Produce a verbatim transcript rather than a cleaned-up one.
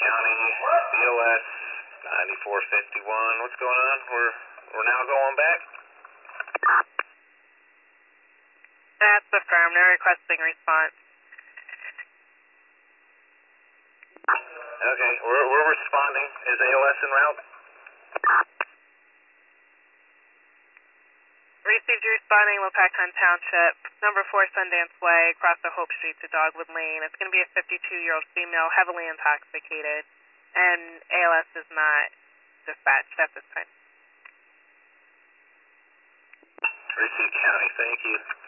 County, B O S ninety-four fifty-one. What's going on? We're we're now going back? That's the firm. They're requesting response. Okay, we're, we're responding. Is A O S en route? Received you responding, Lopakon Township, number four Sundance Way, across the Hope Street to Dogwood Lane. It's going to be a fifty-two-year-old female, heavily intoxicated, and A L S is not dispatched at this time. Received County, thank you.